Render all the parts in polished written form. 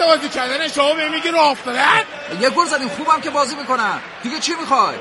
بازی کردن شما به میگی راه افتادن؟ یه گل زدیم، خوبم که بازی میکنن. دیگه چی میخوای؟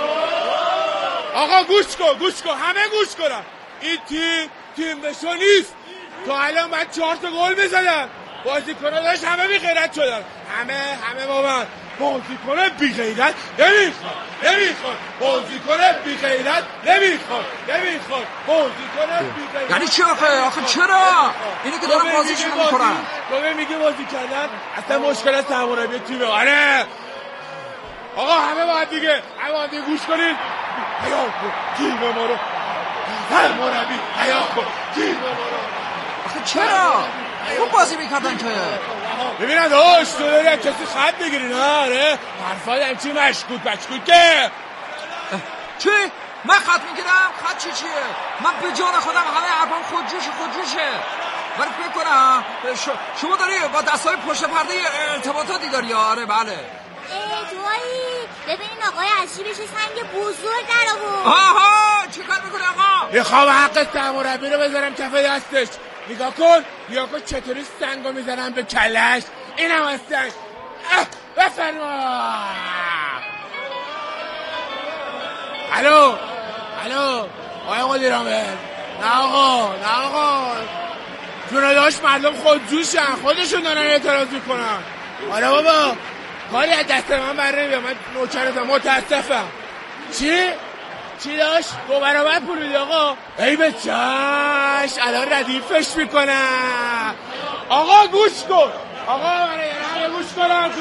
آقا گوش کن همه گوش کنن. این تیم بشو نیست. تا الان من 4 تا گل میزدم. بازیکن‌ها داشت همه بی غیرت شدن. همه بابا بازیکن بی غیرت نمیخواد. بازیکن بی غیرت نمیخواد. بازیکن بی غیرت. یعنی چی آخه چرا؟ اینو که دارم بازیش نمی‌کنم. تو میگی بازی کردن اصلا مشکل از سرمربی تیمه. آره آقا همه باید دیگه گوش کنید. حیا کن تیم ما رو. سرمربی حیا کن تیم ما رو. آخه چرا؟ خوب بازی میکردن که. ببینم داشت تو داری کسی خط بگیری نه؟ آره حرفای همچی مشکوک که چی؟ من خط میگیرم؟ خط چیه؟ من به جان خودم همه حرفام خودجوشه. ولی فکر کنم شما داری با دستای پشت پرده ارتباطاتی داری. آره بله. تویی ببینین آقای عشیبش سنگ بزرگ در آورد. آها چی کار میکنه آقا؟ میخوام حق سرمربی رو بذارم کف دستش. نگاه کن چطوری سنگو میزنم به کلش. اینم از سنگ. بفرما. الو آقای مدیرعامل. نه آقا جون داشت مردم خودجوشن، خودشون دارن اعتراض میکنن. آره بابا کاری از دست من بر نمیاد. من نوکرتم متاسفم. چی داشت؟ 2 برابر پول میدی آقا؟ ای به چش الان ردیفش میکنم. آقا گوش کن. آقا همه گوش کن آقا.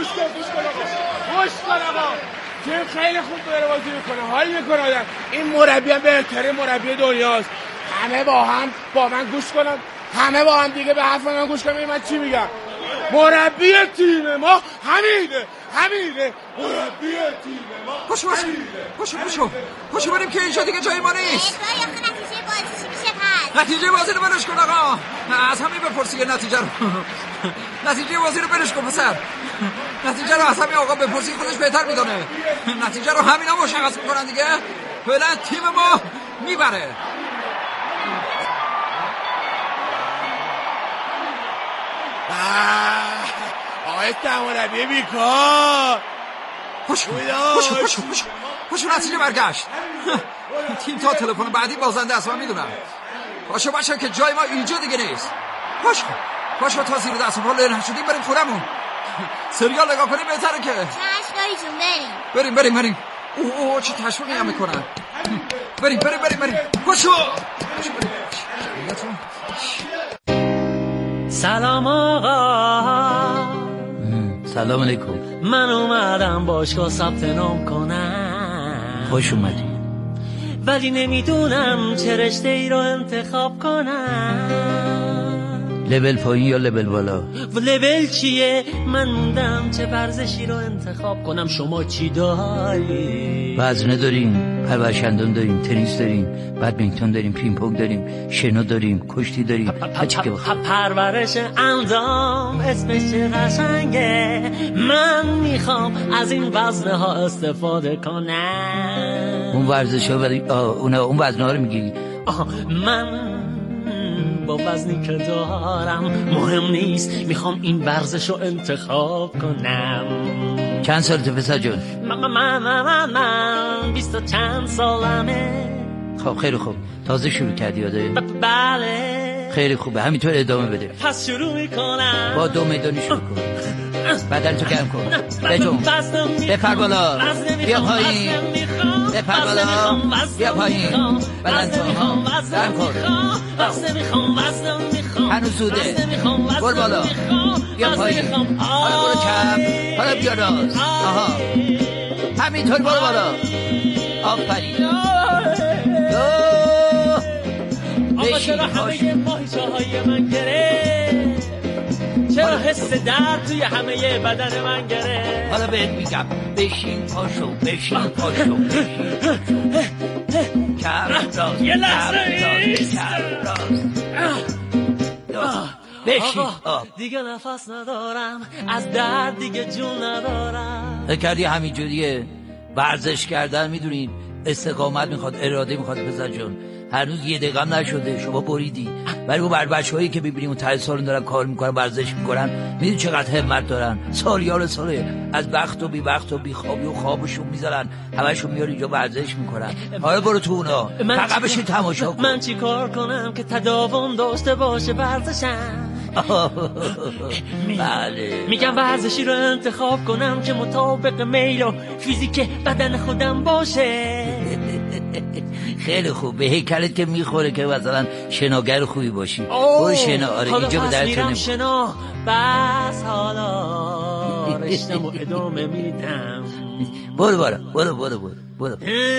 تیم خیلی خوب داره بازی میکنه، حال میکنه آدم. این مربی هم بهترین مربی دنیاست. همه با من گوش کنن. همه با هم دیگه به حرف من گوش کنن. من چی میگم؟ مربی تیم ما حمیده. مربی تیم ما پاشو بریم که اینجا دیگه جای ما نیست. نتیجه بازی میشه پس؟ نتیجه بازی رو برش کن آقا. از همین بپرسی که نتیجه بازی رو برش کن پسر. نتیجه رو از همین آقا بپرسی، خودش بهتر میدونه. نتیجه رو همینا مشخص میکنن دیگه. فعلا تیم ما میبره. آقای سرمربی بیکار. پاشو نتیجه برگشت. تیم تا تلفن بعدی بازنده است من میدونم. پاشو که جای ما اینجا دیگه نیست. پاشو تا زیر دست و پا له نشدیم بریم خونمون. سریال نگاه کنیم بهتره که. چشم داری جون بریم. اوه چه تشویقی هم میکنن. بریم. پاشو بریم. سلام آقا. سلام علیکم. من اومدم باشگاه ثبت نام کنم. خوش اومدی. ولی نمیدونم چه رشته ای رو انتخاب کنم. لول پایین یا لول بالا؟ لول چیه؟ من موندم چه ورزشی رو انتخاب کنم. شما چی داری؟ وزنه داریم، پرورشندان داریم، تنیس داریم، بدمینتون داریم، پینگ پونگ داریم، شنا داریم، کشتی داریم. پرورش اندام اسمش چه قشنگه. من میخوام از این وزنه ها استفاده کنم. اون ورزش ها اون وزنه ها رو میگی؟ من با وزنی که دارم مهم نیست، میخوام این ورزش رو انتخاب کنم. چند سالته پسر جون؟ من 20 چند سالمه. خب خیلی خوب. تازه شروع کردی یاده؟ بله. خیلی خوبه، همینطور ادامه بده. پس شروع میکنم. با 2 میدانی شروع کن. بدن تو گرم کن. بجون بپر بالا بیا پایین. بپر بالا بیا پایین. بدن تو گرم کن. هنوز زوده. برو بالا بیا پایین. حالا برو چپ. حالا بیا راست. آها همینطور برو بالا. آفرین. آقا چرا همه ماهیچه های من گره؟ چرا حس درد توی همه بدن من گره؟ حالا بهت میگم بشین پاشو. کم راست. یه لحظه بشین. آقا دیگه نفس ندارم، از درد دیگه جون ندارم. کردی همینجوریه. ورزش کردن میدونین استقامت میخواد، اراده میخواد پسر جون. هنوز 1 دقیقه هم نشده شما بریدی. ولی اون بچه‌هایی که می‌بینیم اون ته سالن دارن کار میکنن، ورزش میکنن، میدونی چقدر همت دارن، سالیان ساله از بخت و بی بخت و بی خوابی و خوابشون میذارن، همشون میان اینجا ورزش میکنن. حالا برو تو اونا فقط بشین تماشا کن. من چی کار کنم که تداوم داشته باشه ورزشم؟ بله میگم ورزشی رو انتخاب کنم که مطابق میل و فیزیک بدن خودم باشه. خیلی خوب، به هیکلت که میخوره که مثلا شناگر خوبی باشی. برو شنا. آره اینجا به درت نمیخوره. شنا بس حالا رشتم و ادامه میدم. برو.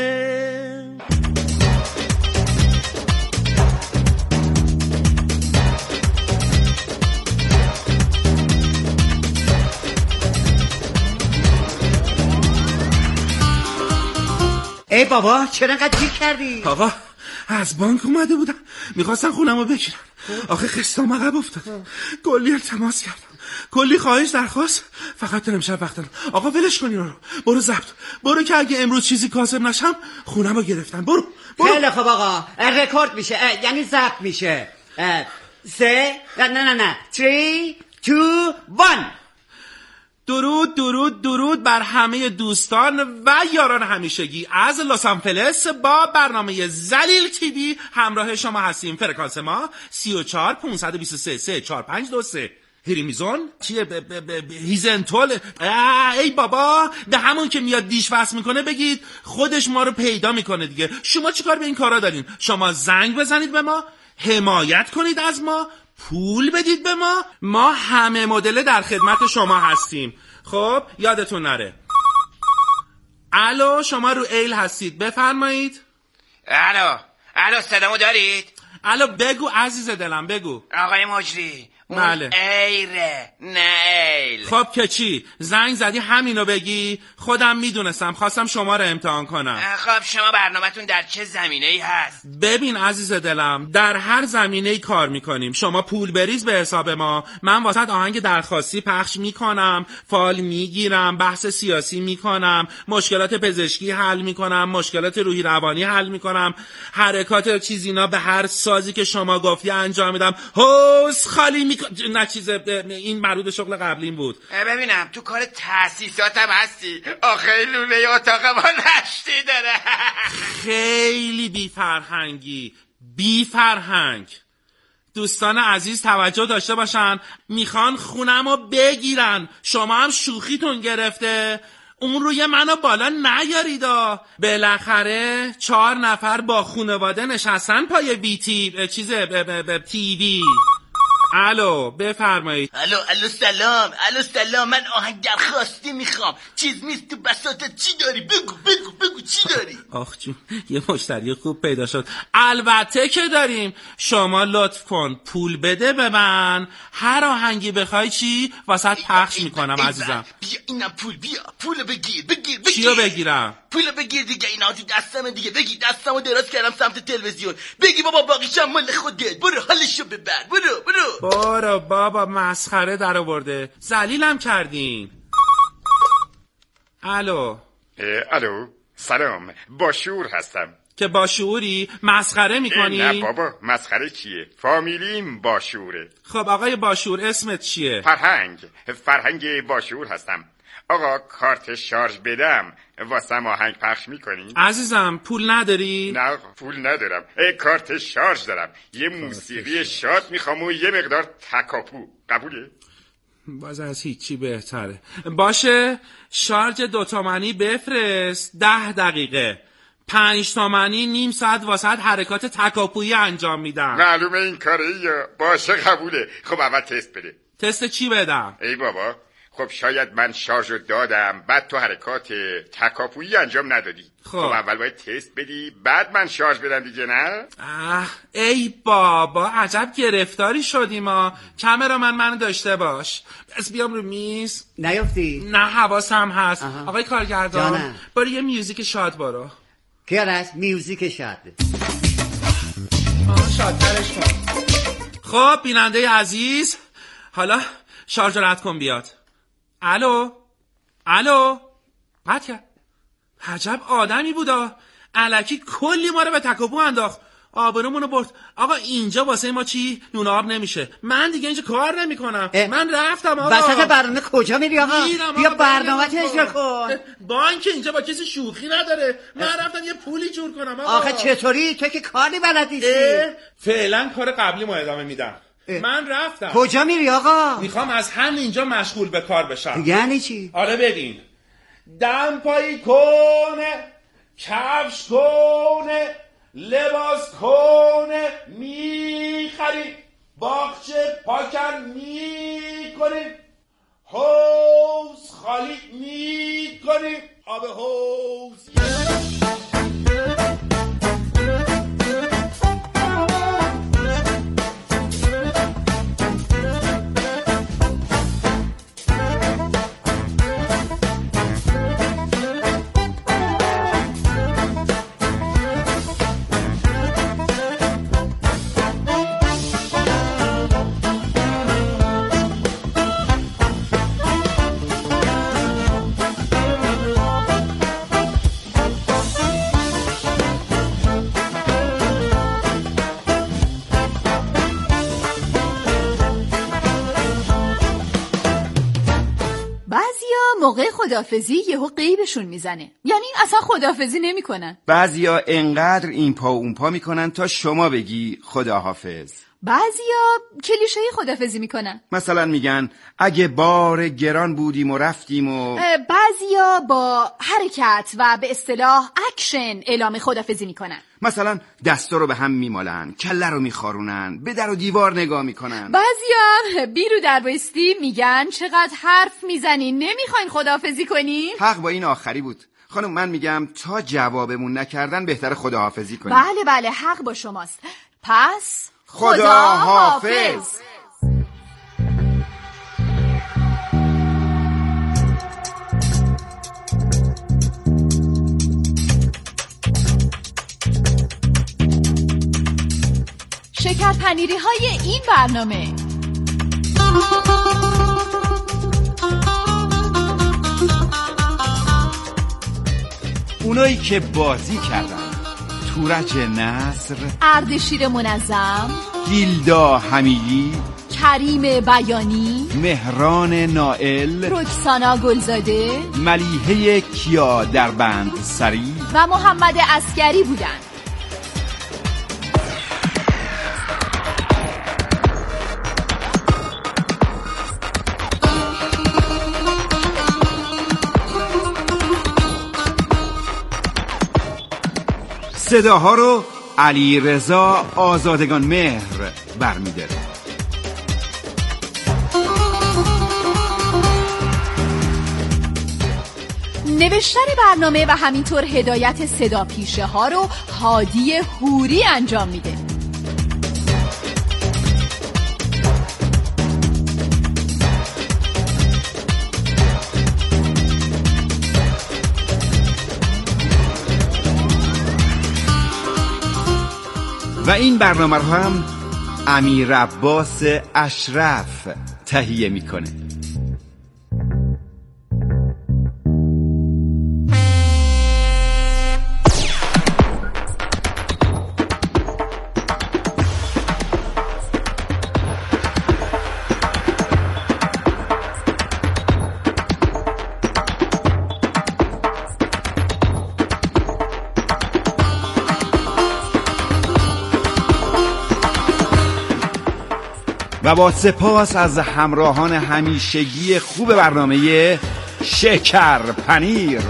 ای بابا چرا انقدر گیر کردی؟ آقا از بانک اومده بودم میخواستن خونمو بگیرن. آخه قسطام عقب افتاد. کلی التماس کردم، کلی خواهش درخواست، فقط امشب وقت ندارم. آقا ولش کن اینا رو، برو ضبط، برو که اگه امروز چیزی کاسب نشم خونمو گرفتن. برو. خیلی خوب آقا، رکورد میشه، یعنی ضبط میشه. 3 نه 3 2 1. درود بر همه دوستان و یاران همیشگی از لس آنجلس. با برنامه ذلیل تیوی همراه شما هستیم. فرکانس ما 34 523 34523. هریمیزون چیه؟ هیزنتول. ای بابا، به همون که میاد دیش وصل میکنه بگید خودش ما رو پیدا میکنه دیگه. شما چیکار به این کارا دارین؟ شما زنگ بزنید به ما، حمایت کنید از ما، پول بدید به ما. ما همه مدل در خدمت شما هستیم. خب یادتون نره. الو، شما رو ایل هستید، بفرمایید. الو صدامو دارید؟ الو بگو عزیز دلم، بگو. آقای مجری، بله. ایره نه ایل. خب که چی؟ زنگ زدی همینو بگی؟ خودم میدونستم، خواستم شما رو امتحان کنم. خب شما برنامه‌تون در چه زمینه‌ای هست؟ ببین عزیز دلم، در هر زمینه‌ای کار میکنیم. شما پول بریز به حساب ما، من واسط آهنگ درخواستی پخش میکنم، فال میگیرم، بحث سیاسی میکنم، مشکلات پزشکی حل میکنم، مشکلات روحی روانی حل میکنم، حرکات چیزینا به هر سازی که شما گفتی انجام میدم. حوض خالی نه چیز این مربوط به شغل قبلیم بود. ببینم تو کار تأسیساتم هستی. آخه لوله اتاق ما نشتی داره. خیلی بی فرهنگ. دوستان عزیز توجه داشته باشن، میخوان خونمو بگیرن. شما هم شوخیتون گرفته، اون روی منو بالا نیاریدا. بالاخره 4 نفر با خانواده نشستن پای بیتی تیوی. الو بفرمایید. الو سلام. من آهنگ درخواستی میخوام. چیز نیست تو بساطت چی داری؟ بگو چی داری؟ آخ جون، یه مشتری خوب پیدا شد. البته که داریم. شما لطف کن پول بده به من، هر آهنگی بخوای چی واسط پخش میکنم عزیزم. بیا اینم پول بگیر. چیو بگیرم؟ پول بگیر دیگه، اینا تو دستمه دیگه. بگی دستمو دراز کردم سمت تلویزیون. بگی بابا باقیشم مال خودت. برو حالشو ببر. برو بابا مسخره در آورده. ذلیلم کردین. الو سلام، با شعور هستم. که با شعوری مسخره میکنی؟ نه بابا، مسخره کیه؟ فامیلیم با شعوره. خب آقای با شعور اسمت چیه؟ فرهنگ با شعور هستم. آقا کارت شارژ بدم واسم آهنگ پخش میکنی؟ عزیزم پول نداری؟ نه پول ندارم، کارت شارژ دارم. یه موسیقی شاد میخوام و یه مقدار تکاپو. قبوله؟ باز از هیچی بهتره. باشه، شارژ 2 تومانی بفرست 10 دقیقه. 5 تومانی نیم ساعت واسط حرکات تکاپویی انجام میدم. معلومه این کاره یا؟ باشه قبوله. خب اول تست بده. تست چی بدم؟ ای بابا، خب شاید من شارژو دادم بعد تو حرکات تکاپویی انجام ندادی. خب اول باید تست بدی بعد من شارژ بدم دیگه، نه؟ ای بابا عجب گرفتاری شدیم ما. کامرامن منو داشته باش. بس بیام رو میز. نیافتی؟ نه حواسم هست. آقای کارگردان برو یه میوزیک شاد برو. کیارش میوزیک شاد. شادترش کن. خب بیننده عزیز، حالا شارژ رد کن بیاد. الو قطع کرد. عجب آدمی بودا، الکی کلی ما رو به تکاپو انداخت. آبرومونو برد. آقا اینجا واسه ما چی؟ نون آب نمیشه. من دیگه اینجا کار نمیکنم. من رفتم آقا. وسط برنامه کجا میری آقا؟ بیا برنامه‌ت اجرا کن. بانک اینجا با کسی شوخی نداره. من رفتم یه پولی جور کنم آقا. آخه چطوری؟ تو که کاری بلد نیستی. فعلا کار قبلی ما ادامه میدم. من رفتم. کجا میری آقا؟ میخوام از همینجا مشغول به کار بشم. یعنی چی؟ آره ببین، دمپایی کنه، کفش کنه، لباس کنه میخریم، باغچه پاکن میکنیم، حوض خالی میکنیم، آب حوض. موقع خداحافظی یهو غیبشون میزنه، یعنی اصلا خداحافظی نمیکنن. بعضیا انقدر این پا اون پا میکنن تا شما بگی خداحافظ. بعضیا کلیشه خداحافظی میکنن، مثلا میگن اگه بار گران بودیم و رفتیم و بعضیا با حرکت و به اصطلاح اکشن اعلام خداحافظی میکنن. مثلا دستا رو به هم میمالن، کله رو میخارونن، به در و دیوار نگاه میکنن. بعضیا بیرو در بایستی میگن چقدر حرف میزنین، نمیخواین خداحافظی کنین؟ حق با این آخری بود. خانم من میگم تا جوابمون نکردن بهتر خداحافظی کنیم. بله حق با شماست. پس خداحافظ. شکر پنیری های این برنامه. اونایی که بازی کردن: تورج نصر، اردشیر منظم، گیلدا حمیدی، کریم بیانی، مهران نائل، رکسانا گلزاده، ملیحه کیا در بند سری و محمد عسکری بودند. صداها رو علیرضا آزادگان مهر برمی‌داره. نوشتن برنامه و همینطور هدایت صدا پیشه ها رو هادی هوری انجام میده. و این برنامه رو هم امیر عباس اشرف تهیه میکنه. و با سپاس از همراهان همیشگی خوب برنامه شکر پنیر.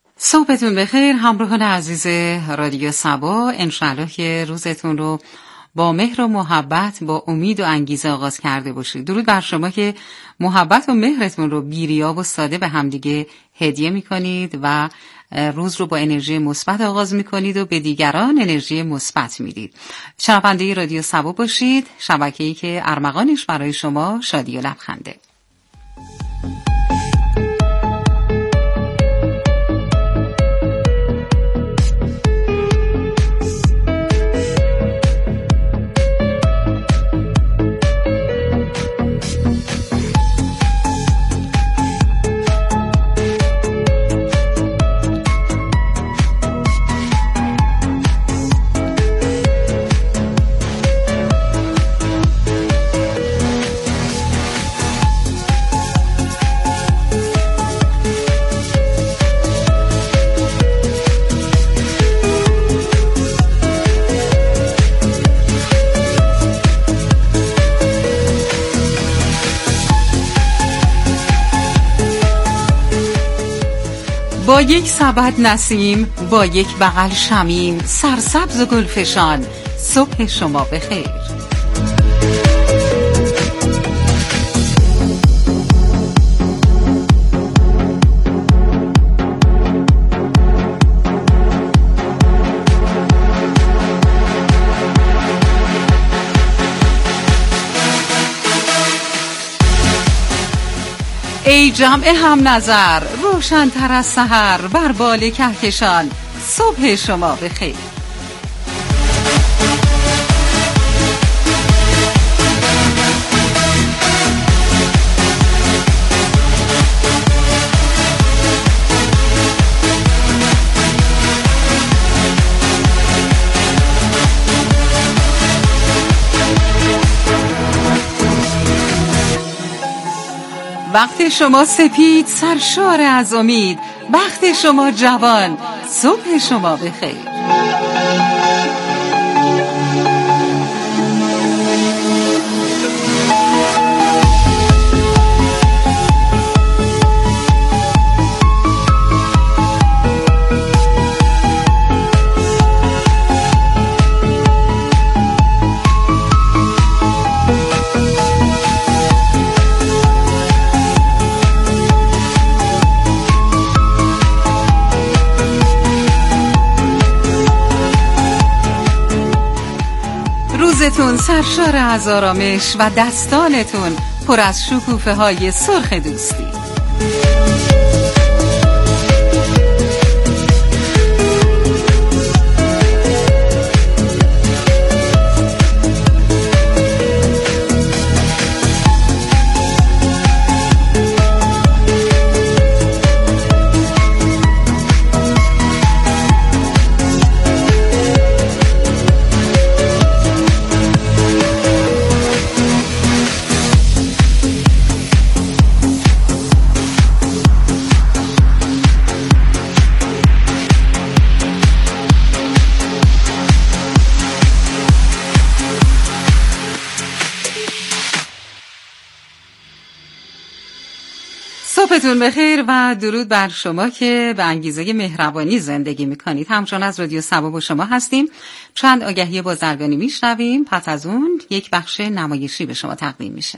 صبحتون بخیر همراهان عزیز رادیو سبا. انشالله که روزتون رو با مهر و محبت، با امید و انگیزه آغاز کرده باشید. درود بر شما که محبت و مهرتون رو بی‌ریا و ساده به همدیگه هدیه میکنید و روز رو با انرژی مثبت آغاز میکنید و به دیگران انرژی مثبت میدید. شنونده رادیو سبا باشید، شبکه‌ای که ارمغانش برای شما شادی و لبخنده. با یک سبد نسیم، با یک بغل شمیم، سرسبز و گلفشان، صبح شما بخیر. ای جمع هم نظر، روشن تر از سحر، بر بال کهکشان، صبح شما بخیر. وقت شما سپید، سرشار از امید، وقت شما جوان، صبح شما بخیر. روزتون سرشار از آرامش و دستانتون پر از شکوفه های سرخ دوستی. صبحتون بخیر و درود بر شما که به انگیزه مهربانی زندگی میکنید. همچنان از رادیو سبا با شما هستیم. چند آگهی بازرگانی میشنویم، پس از اون یک بخش نمایشی به شما تقدیم میشه.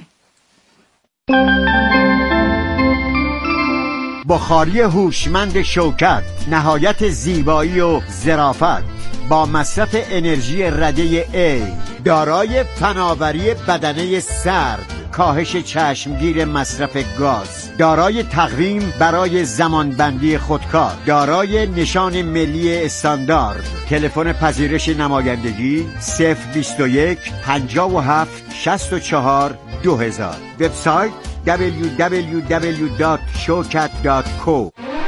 بخاری هوشمند شوکت، نهایت زیبایی و ظرافت، با مصرف انرژی رده A، دارای فناوری بدنه سرد، کاهش چشمگیر مصرف گاز، دارای تقویم برای زمانبندی خودکار، دارای نشان ملی استاندارد. تلفن پذیرش نمایندگی 021 57 64 2000. وبسایت www.showcat.co.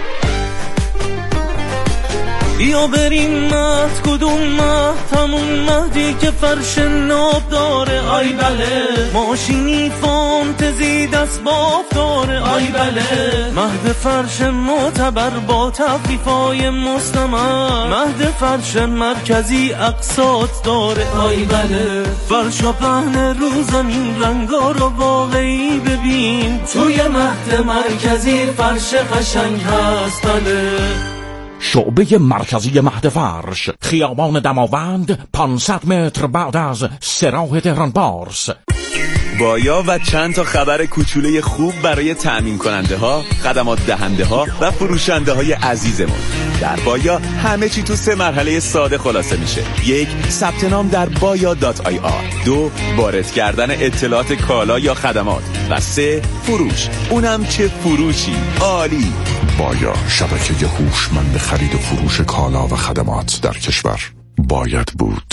بیا بریم مهد، کدوم مهد؟ همون مهدی که فرش ناب داره. آی بله، ماشینی فانتزی دست باف داره. آی بله، مهد فرش معتبر با تخفیفای مستمر. مهد فرش مرکزی اقساط داره. آی بله، فرشا پهن رو زمین، رنگا رو واقعی ببین. توی مهد مرکزی فرش قشنگ هست. بله شعبه مرکزی مهد فرش، خیابان دماوند، 500 متر بعد از سراح تهران بارس. بایا و چند تا خبر کوچوله خوب برای تأمین کننده ها، خدمات دهنده ها و فروشنده های عزیزمون. در بایا همه چی تو 3 مرحله ساده خلاصه میشه. 1. ثبت نام در baya.ir. 2. وارد کردن اطلاعات کالا یا خدمات. و 3. فروش. اونم چه فروشی. عالی. بایا، شبکه هوشمند خرید و فروش کالا و خدمات در کشور. باید بود.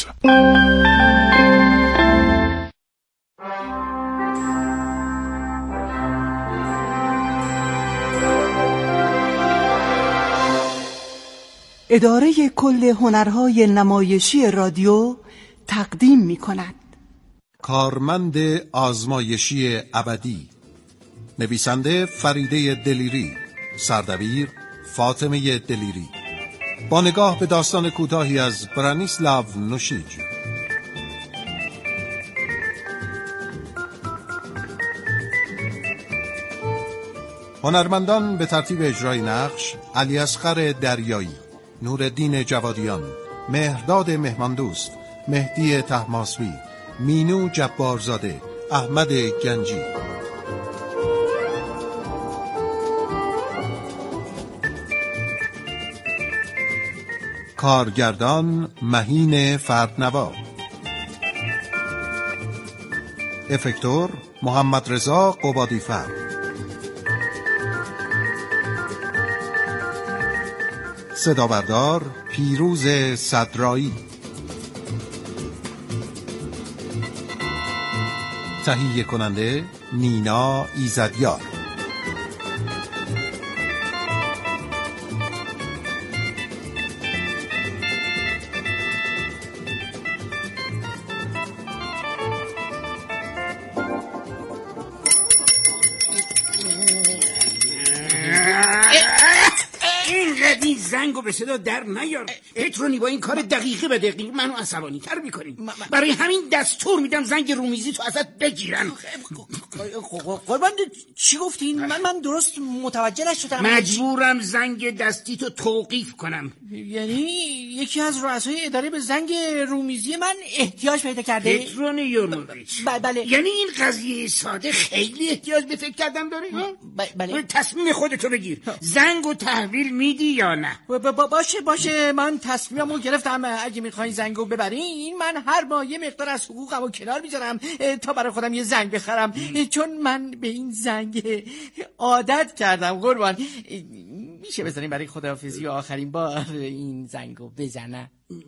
اداره کل هنرهای نمایشی رادیو تقدیم می کند. کارمند آزمایشی ابدی، نویسنده فریده دلیری، سردبیر فاطمه دلیری، با نگاه به داستان کوتاهی از برانیسلاو نوشیج. هنرمندان به ترتیب اجرای نقش: علیاصغر دریایی، نورالدین جوادیان، مهرداد مهماندوست، مهدی طهماسبی، مینو جبارزاده، احمد گنجی. کارگردان مهین فردنوا، افکتور محمد رضا قبادیفر، صدابردار پیروز صدرایی، تهیه کننده نینا ایزدیار. این زنگو به صدا در نیار. پترونی با این کار دقیقه به دقیقه منو عصبانی تر میکنی. برای همین دستور میدم زنگ رومیزی تو ازت بگیرن. قربان چی گفتین؟ من درست متوجه نشدم. مجبورم زنگ دستی تو توقیف کنم. یعنی یکی از رؤسای اداره به زنگ رومیزی من احتیاج پیدا کرده؟ پترونی یورموویچ. بله. یعنی این قضیه ساده خیلی احتیاج به فکر کردن داره؟ بله. تصمیم خودتو بگیر. زنگو تحویل میدی یا نه؟ باشه من تصمیممو گرفتم. اگه میخواین زنگو ببرین من هر ماه یه مقدار از حقوقمو کنار میذارم تا برای خودم یه زنگ بخرم، چون من به این زنگ عادت کردم. قربان میشه بزنیم برای خداحافظی و آخرین بار این زنگو بزنم؟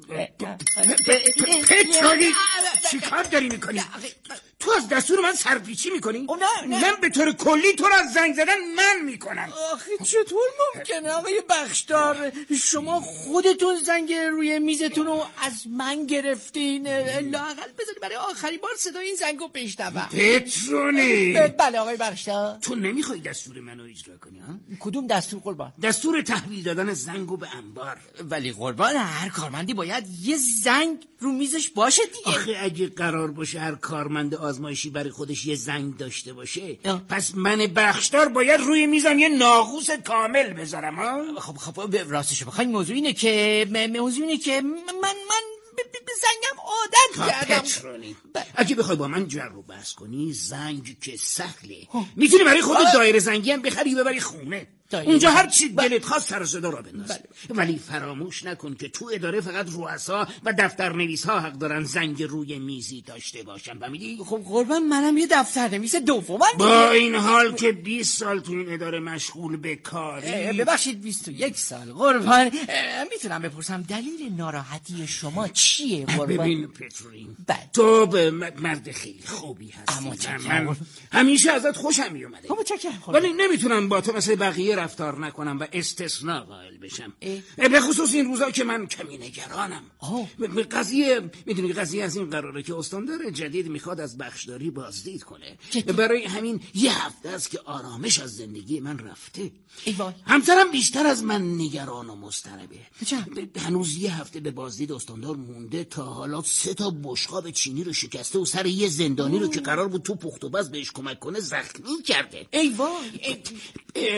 پترونی چی کار داری میکنی؟ تو از دستور من سرپیچی میکنی؟ من به طور کلی تو رو از زنگ زدن من میکنم. آخه چطور ممکنه آقای بخشدار؟ شما خودتون زنگ روی میزتون رو از من گرفتین. لااقل بذاری برای آخرین بار صدای این زنگو بشنوم. پترونی. بله آقای بخشدار. تو نمیخوای دستور منو اجرا کنی ها؟ کدوم دستور قربان؟ دستور تحویل دادن زنگو به انبار. ولی قربان هر کارمندی باید یه زنگ رو میزش باشه دیگه. آخه اگه قرار باشه هر کارمند آزمایشی برای خودش یه زنگ داشته باشه پس من بخشدار باید روی میزم یه ناقوس کامل بذارم ها؟ خب راستش بخواین موضوع اینه که من به زنگم عادت کردم. پترونی اگه بخوای با من جر و بحث کنی زنگ که سهله. میتونی برای خودت دایره زنگی هم بخری ببری خونه. اونجا هر چی دلت خواست سر صدا را بنداز. ولی فراموش نکن که تو اداره فقط رؤسا و دفترنویس ها حق دارن زنگ روی میزی داشته باشن. فهمیدی؟ خب قربان منم یه دفترنویس دومم. با این حال که 20 سال تو این اداره مشغول به کاری. ببخشید 21 سال قربان. میتونم بپرسم دلیل ناراحتی شما چیه قربان؟ ببین پترونی تو مرد خیلی خوبی هستی. من همیشه ازت خوشم میومده. ولی نمیتونم با تو مثل بقیه رفتار نکنم و استثناء قائل بشم. به خصوص این روزا که من کمی نگرانم. میدونی قضیه از این قراره که استاندار جدید میخواد از بخشداری بازدید کنه. برای همین یه هفته است که آرامش از زندگی من رفته. همسرم بیشتر از من نگران و مضطربه. هنوز یه هفته به بازدید استاندار مونده تا حالا 3 تا بشقاب چینی رو شکسته و سر یه زندانی رو که قرار بود تو پخت و بس بهش کمک کنه زخمی کرده. ای وای امروز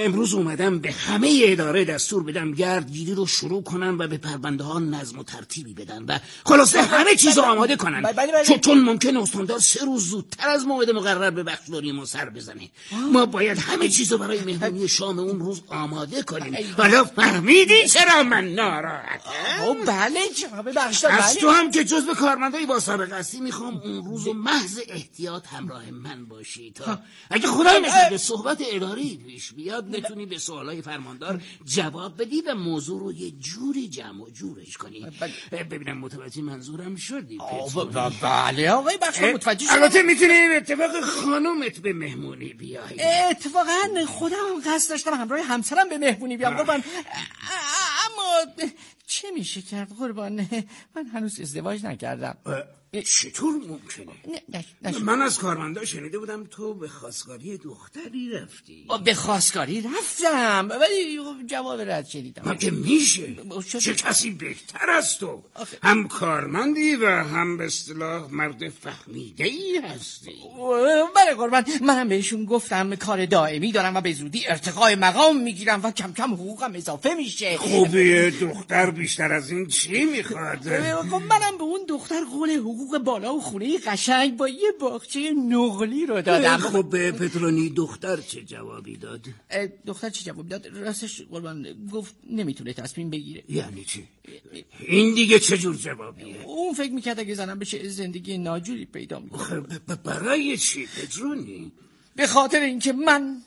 اومدم به همه اداره دستور بدم گردگیری رو شروع کنن و به پرونده ها نظم و ترتیبی بدن و خلاصه همه چیز رو آماده کنن. چون ممکنه استاندار 3 روز زودتر از موعد مقرر به بخشداری ما سر بزنه. ما باید همه چیز رو برای مهمونی شام اون روز آماده کنیم. حالا فهمیدی چرا من ناراحتم؟ بله جناب بخشدار. از تو هم که جزو کارمندای با سابقه هستی میخوام اون روز محض احتیاط همراه من باشی تا اگه خدای نکرده صحبت اداری پیش بیاد بتونی به سوالای فرماندار جواب بدی و موضوع رو یه جوری جمع و جورش کنی. ببینم متوجه منظورم شدی؟ بله آقای بخشدار متوجه شدم. البته میتونی به اتفاق خانومت به مهمونی بیای. اتفاقا خودم قصد داشتم همراه همسرم به مهمونی بیام قربان، اما چه میشه کرد قربان؟ من هنوز ازدواج نکردم. چطور ممکنه؟ من از کارمندا شنیده بودم تو به خواستگاری دختری رفتی. به خواستگاری رفتم ولی جواب رد شدیدم. که میشه چه کسی بهتر از تو؟ هم کارمندی و هم به اصطلاح مرد فهمیده ای هستی. بله قربان، منم بهشون گفتم کار دائمی دارم و به زودی ارتقای مقام میگیرم و کم کم حقوقم اضافه میشه. خوبه دختر بیشتر از این چی میخواد؟ منم به اون دختر قول حقوق بالا و خونه قشنگ با یه باغچه نقلی رو دادم. خب به پترونی دختر چه جوابی داد؟ دختر چه جوابی داد؟ راستش قربان گفت نمیتونه تصمیم بگیره. یعنی چی؟ این دیگه چه جور جوابیه؟ اون فکر میکرد اگه زنم بشه زندگی ناجوری پیدا میکنه. برای چی پترونی؟ به خاطر اینکه من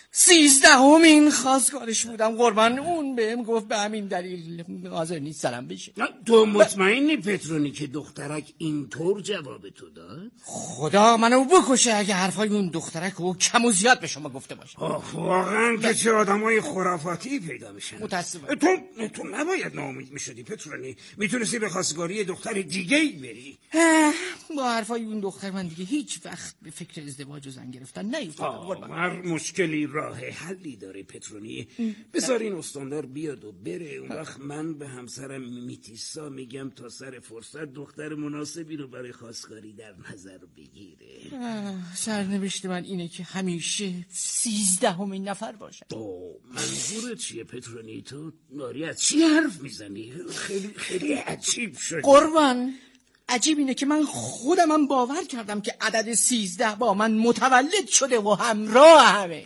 13مین خواستگارش بودم قربان. اون بهم گفت به همین دلیل حاضر نیست زنم بشه. تو مطمئنی پترونی که دخترک اینطور جواب تو داد؟ خدا منو بکشه اگه حرفای اون دخترک رو کم و زیاد به شما گفته باشه. واقعا که چه آدمای خرافاتی پیدا میشن. متاسفم. تو نباید ناامید میشدی پترونی. میتونستی به خواستگاری دختر دیگه ای بری. با حرفای اون دختر من دیگه هیچ وقت به فکر ازدواج و زن گرفتن نیفتادم. هر مشکلی راه حلی داره پترونی. بذار این استاندار بیاد و بره. اون وقت من به همسرم میتیسا میگم تا سر فرصت دختر مناسبی رو برای خواستگاری در نظر بگیره. سرنوشت من اینه که همیشه 13مین نفر باشم. منظورت چیه پترونی؟ تو ناری از چی حرف میزنی؟ خیلی عجیب شد قربان. عجیب اینه که من خودمم باور کردم که عدد 13 با من متولد شده و همراه همه.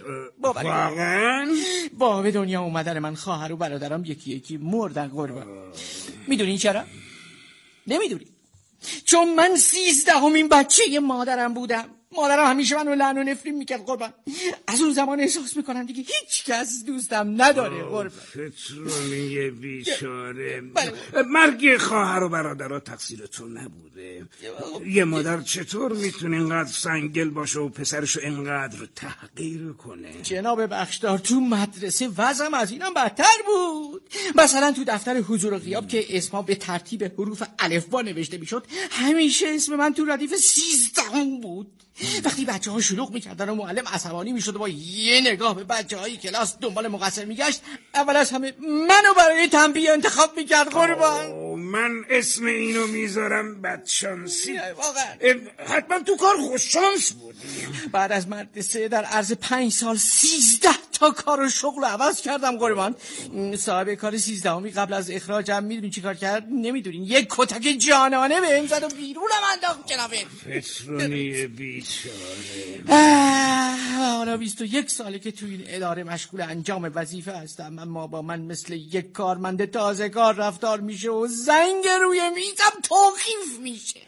واقعا؟ با به دنیا اومدن من خواهر و برادرم یکی یکی مردن قربان. میدونی چرا؟ نمیدونی. چون من 13مین بچه مادرم بودم. مادرم همیشه منو لعن و نفرین میکرد قربان. از اون زمان احساس میکنم دیگه هیچ کس دوستم نداره قربان. پترونی بیچاره. مرگ خواهر و برادرها تقصیر تو نبوده. یه مادر چطور میتونه اینقدر سنگدل باشه و پسرشو اینقدر تحقیر کنه؟ جناب بخشدار تو مدرسه وضعم از اینم بدتر بود. مثلا تو دفتر حضور و غیاب که اسمم به ترتیب حروف الفبا نوشته میشد همیشه اسم من تو ردیف 13 بود. وقتی بچه‌ها شلوغ می‌کردن و معلم عصبانی می‌شد و با یه نگاه به بچه‌های کلاس دنبال مقصر می‌گشت، اول از همه منو برای تنبیه انتخاب می‌کرد قربان. من اسم اینو میذارم بدشانسی. حتما تو کار خوششانس بودی. بعد از مدرسه در عرض 5 سال 13 تا کار و شغل عوض کردم قربان. صاحب کار 13می قبل از اخراجم میدونین چیکار کرد؟ نمیدونین؟ یک کتک جانانه بهم زد و بیرونم انداخت جناب. پترونی بیچاره. حالا 21 ساله که تو این اداره مشغول انجام وظیفه هستم، اما با من مثل یک کارمند تازه کار رفتار میشه و زنگ روی میزم توقیف میشه.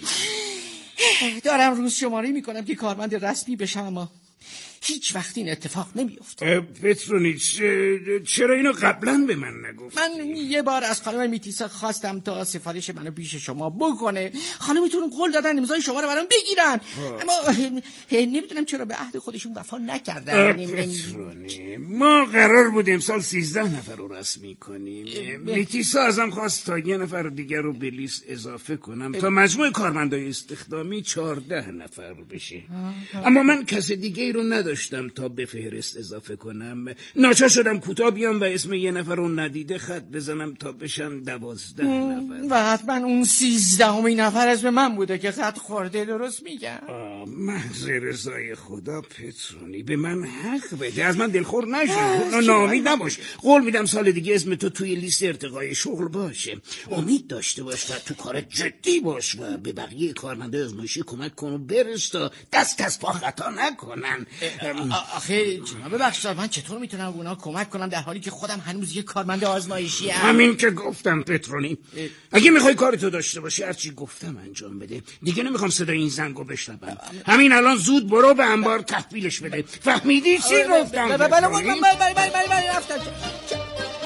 دارم روز شماری میکنم که کارمند رسمی بشم، اما هیچ وقت این اتفاق نمیفته. پترونی چرا اینو قبلا به من نگفت؟ من یه بار از خانم میتیسا خواستم تا سفارش منو پیش شما بکنه. خانمتون قول دادن امضای شما رو برام بگیرن، اما نمیدونم چرا به عهد خودشون وفا نکردن. پترونی ما قرار بود امسال 13 نفر رو رسمی کنیم. میتیسا ازم خواست تا یه نفر دیگر رو به لیست اضافه کنم تا مجموع کارمندای استخدامی 14 نفر بشه. اما من کس دیگه رو ندارم نداشتم تا به فهرست اضافه کنم. ناچار شدم کوتاه بیام و اسم یه نفر رو ندیده خط بزنم تا بشن 12 نفر. و حتما اون 13مین نفر اسم من بوده که خط خورده. درست میگم؟ محض رضای خدا پترونی، به من حق بده، از من دلخور نشو، ناامید نباش. قول میدم سال دیگه اسم تو توی لیست ارتقای شغل باشه. امید داشته باش و تو کارت جدی باش و به بقیه کارمنده آزمایشی کمک کن و برس تا دست پا خطا نکنن. آخه جناب بخشدار، من چطور میتونم اونا کمک کنم در حالی که خودم هنوز یه کارمند آزمایشی ام؟ همین که گفتم پترونی، اگه میخوای کارتو داشته باشی هرچی گفتم انجام بده. دیگه نمیخوام صدای این زنگو بشنوم. همین الان زود برو به انبار تحویلش بده. فهمیدی چی گفتم؟ بله رفتم.